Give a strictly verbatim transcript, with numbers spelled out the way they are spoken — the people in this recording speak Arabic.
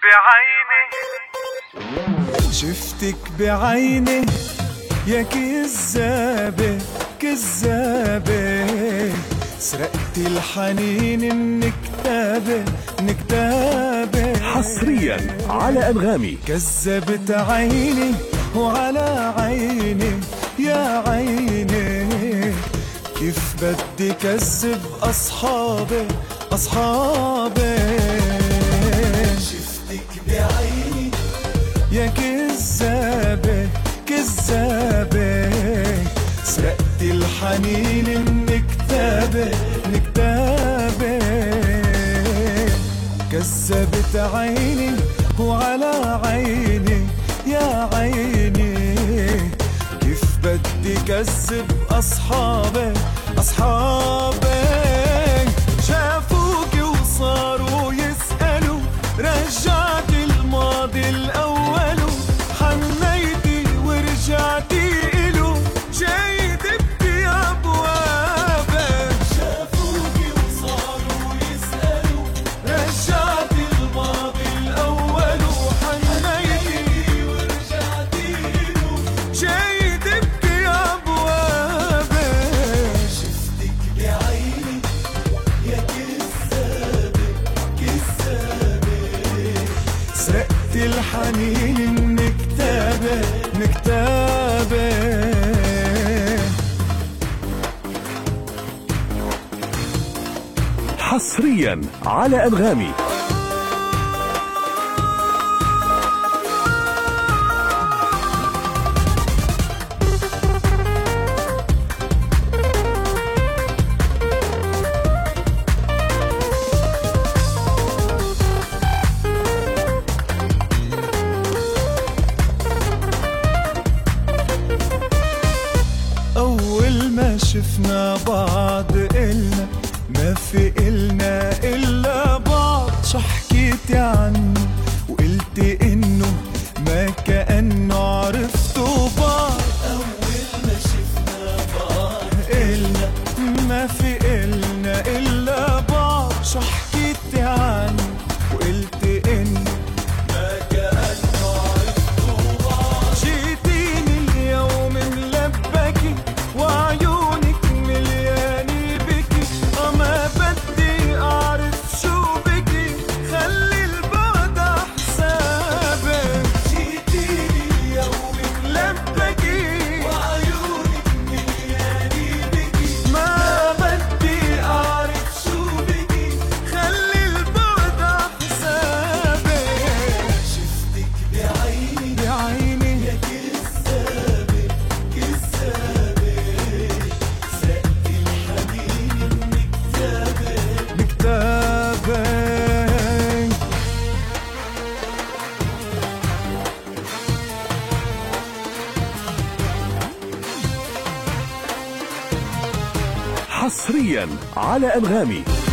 بعيني شفتك بعيني يا كذابة كذابة، سرقت الحنين من كتابة من كتابة. حصريا على أنغامي. كذبت عيني وعلى عيني يا عيني، كيف بدي كذب أصحابي أصحابي. شفتك بعيني يا كذابة كذابة، سرقت الحنين من كتابة من كتابة. كذبت عيني وعلى عيني يا عيني، كيف بدي كذب أصحابي أصحابي. شافوك وصاروا يسألوا، رجعت الماضي الأول، حنيتي ورجعتي إلو، جاي تبكي أبوابك. شافوك وصاروا يسألوا، رجعت الماضي الأول، حنيتي ورجعتي إلو، جاي تبكي أبوابك. شفتك بعيني يا كذابة كذابة، سرقت الحنين من كتابة من كتابة. حصريا على أنغامي. أول ما شفنا بعض إلنا ما في إلنا إلا بعض. شو حكيتي عنه وقلتي إنه ما كأنه عرفتوا بعض. أول ما شفنا بعض إلنا ما في إلنا إلا بعض. شو حكيتي عنه وقلتي إنه ما كأنه عرفتوا بعض. جيتيني اليوم ملبكي وعيونك مليانة بكي، أما بدي أعرف شو بكي، خلي البعد حسابك. جيتيني اليوم ملبكي وعيونك مليانة بكي، ما بدي أعرف شو بكي، خلي البعد حسابك. شفتك بعيني بعيني يا كذابة كذابة، سرقت الحنين من كتابة من كتابة. حصريا على أنغامي.